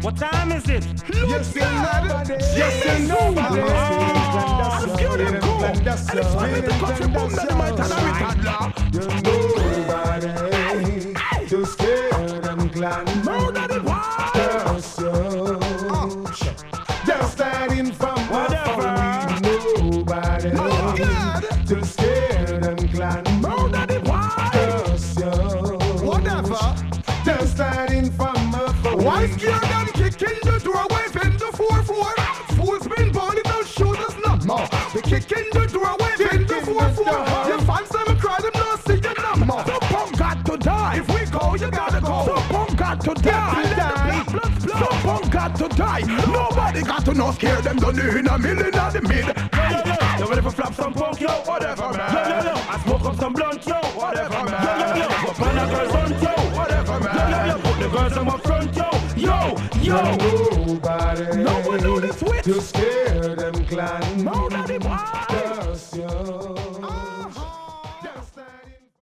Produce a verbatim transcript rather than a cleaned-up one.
What time is it? Yes, you nobody. Yes, you nobody. I'm scared them cool. And it's funny to cut your boom that might have a nobody. To scare them clan. Nobody wants you. Just standing from whatever. Nobody. To scare them clan. Nobody wants you. Whatever. Just standing from afar. Why scare them? Kicking the doorway, bend the four four. Fools been born, it don't shoot us not more. We kicking the doorway, bend the four four. Your fans them cry, them not see you no more. The punk got to die. If we go, you gotta go. The punk got to die. The punk got to die. Nobody got to no scare them. Don't in a million of the mid. You ready for flap some punk, yo? Whatever, man. I smoke up some blunt, yo? Whatever, man. But man, a girl front, yo? Whatever, man. Put the girls on my front, yo? Yo, yo. Nobody. No one know this witch. To scare them clan. Nobody wants.